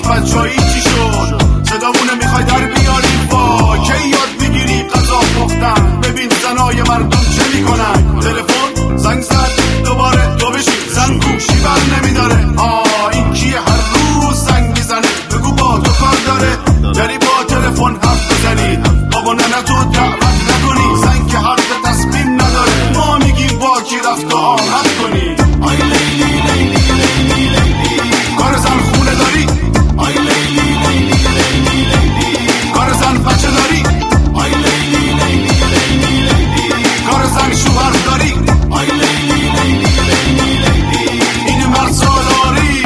بچایی چی شد؟ صدامونه میخوای در بیاری وا کی یاد میگیری غذا پختن؟ ببین زنای مردم چه میکنن؟ تلفن زنگ زد دوباره تو بشین زن گوشی بر نمیداره. این کیه هر روز زنگ میزنه؟ بگو با تو کار داره یعنی با تلفن حرف بزنی بابا ننه تو دعوت نکنی. زن که حرف تصمیم نداره ما میگیم با کی رفت و آمد کنی. آی لیلی لیلی لیلی لیلی کار زن خونه داری؟ آی لیلی لیلی لیلی لیلی کار زن بچه داری؟ آی لیلی لیلی لیلی لیلی کار زن شوهر داری؟ آی لیلی لیلی لیلی لیلی این مرد سالاری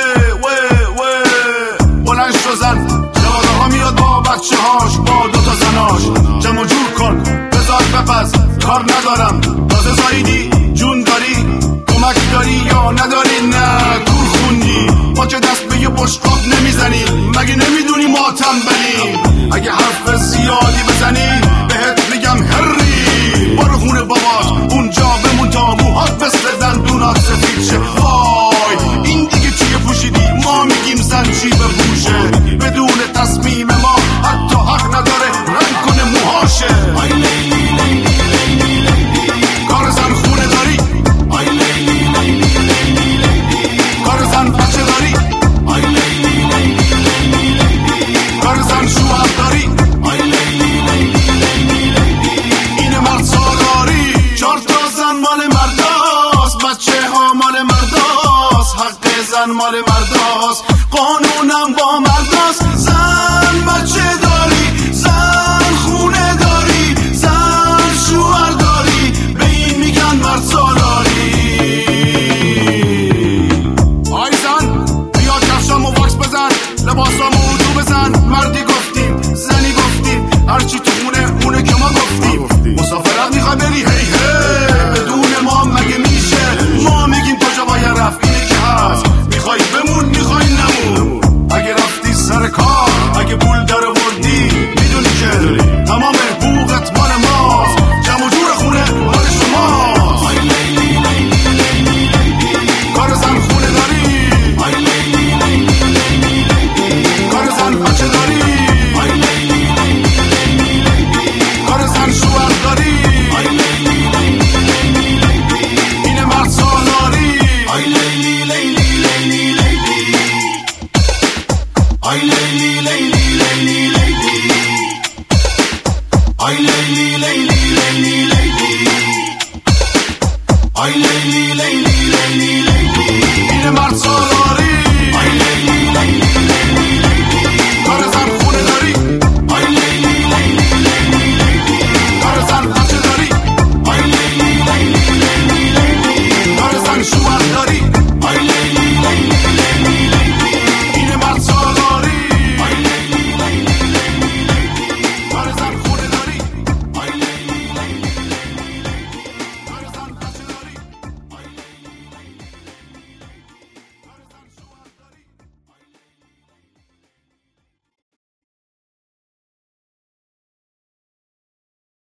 بلند شو زن جواره ها میاد با بچه هاش با دوتا زناش جمع و جور کن بذار بپز کار ندارم تازه زایدی جون داری کمک داری یا نداری؟ نه دور خوندی ما که دست به یه بشقاب نمیزنیم مگه نمیدونی ما تنبلیم؟ اگه حرف زیادی بزنی بهت میگم هری برو خونه بابات اونجا بمون تا موهات مثل دندونات سفید شه. وای این دیگه چیه پوشیدی؟ ما میگیم زن چی بپوشه بدون تصمیم ما حتی حق نداره رنگ کنه موهاشه. آی لیلی لیلی لیلی لیلی کار زن خونه داری؟ آی لیلی لیلی لیلی لیلی کار زن بچه داری؟ آی لیلی لیلی لیلی لیلی کار زن شوهر داری؟ آی لیلی لیلی لیلی لیلی این مرد سالاری. 4 تا زن مال مرداست بچه ها مال مرداست حق زن مال مرداست قانونم با مرداست. زن بچه داری زن خونه داری زن شوهر داری به این میگن مرد سالاری.